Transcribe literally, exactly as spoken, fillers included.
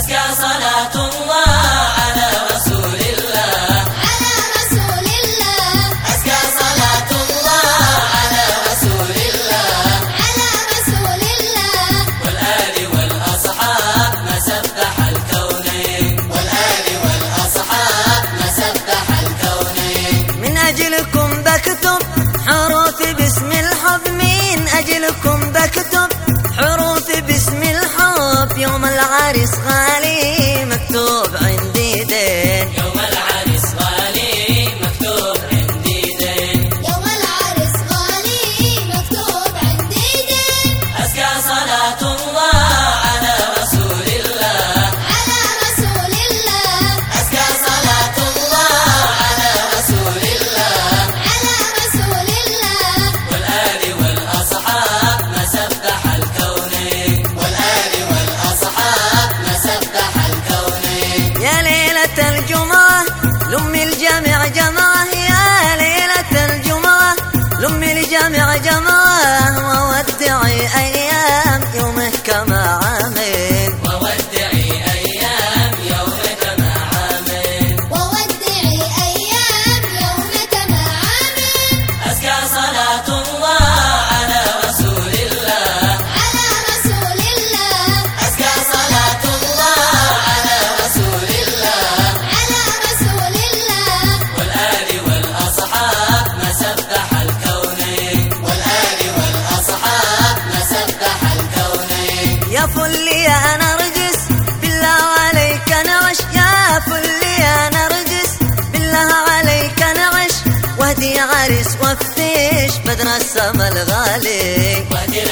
أزكى صلاة الله على رسول الله، على رسول الله، أزكى صلاة الله على رسول الله، على رسول الله، والآل والأصحاب ما سبح الكونين، والآل والأصحاب ما سبح الكونين. من أجلكم بكتب حروف باسم الحب، من أجلكم بكتب حروف باسم الحب، يوم العرس غالي مكتوب عندي دين، يوم العرس غالي مكتوب عندي دين، يوم العرس غالي مكتوب عندي دين. أزكى صلاة الله على رسول الله، على رسول الله، أزكى صلاة الله على رسول الله، على رسول الله، والآل والأصحاب ما سبح الكونين، والآل والأصحاب ما سبح الكونين. يا ليلة الجمعة لم الجامع جمعة، يا ليلة الجمعة لم الجامع جمعة، وودعي أيام يومك كما عامين، وودعي أيام يومك مع عامين، وودعي أيام يومك مع عامين. أزكى صلاة الله على رسول الله، على رسول الله، أزكى صلاة الله على رسول الله، على رسول الله، والآل والأصحاب ما سبح الكونين، والآل والأصحاب ما سبح الكونين. يا فل يا نرجس بالله عليك نعش، يا فل يا نرجس بالله عليك نعش، وهدي عرس وفيش بدر السما الغالي، وهدي